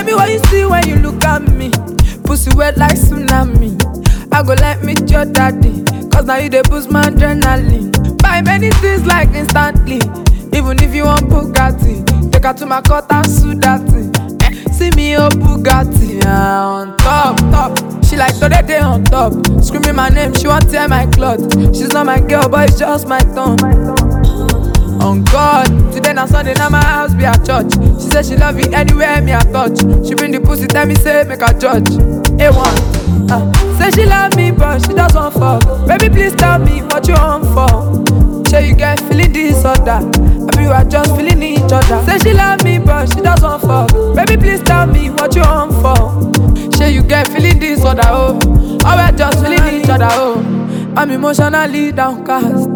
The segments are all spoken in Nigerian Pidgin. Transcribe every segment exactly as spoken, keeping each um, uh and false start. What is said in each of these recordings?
me what you see when you look at me. Pussy wet like tsunami. I go like meet your daddy, cause now you dey boost my adrenaline. Buy many things like instantly. Even if you want Bugatti, take her to my court and sue that thing. Eh, see me oh Bugatti, yeah, on top, top. She like today day on top. Screaming my name, she want tear my cloth. She's not my girl, but it's just my tongue. On God, today na Sunday, now my house be a church. She say she love you anywhere me I touch. She bring the pussy, tell me say make her judge. A one, uh, say she love me but she just want fuck. Baby please tell me what you want for. Say you get feeling disorder, I be you are just feeling each other. Say she love me but she just want fuck. Baby please tell me what you want for. Say you get feeling disorder, oh, or we just feeling each other, oh. I'm emotionally downcast.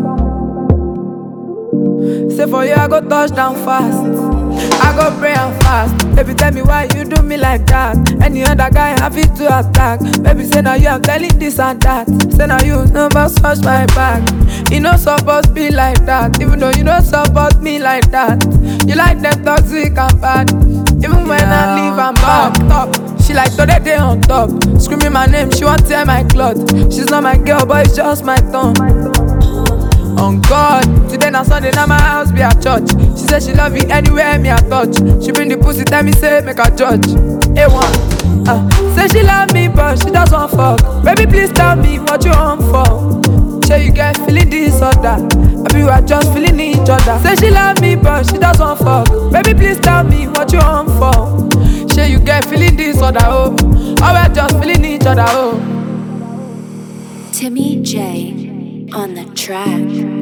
Say for you I go touch down fast, I go pray and fast. Baby tell me why you do me like that. Any other guy happy to attack. Baby say now you I'm telling this and that. Say now you never scratch my back. You no supposed to be like that. Even though you don't support me like that. You like them toxic and bad. Even when yeah, I leave I'm back top. She like today day on top. Screaming my name, she want tear my cloth. She's not my girl but it's just my tongue. On God, today na Sunday, now my house be a church. She say she love you anywhere me I touch. She bring the pussy, tell me say make her judge. A one, uh, say she love me but she just want fuck. Baby please tell me what you want for. Say you get feeling disorder, I be you are just feeling each other. Say she love me but she just want fuck. Baby please tell me what you want for. Say you get feeling disorder, oh, or we just feeling each other, oh. Timmy J on the track.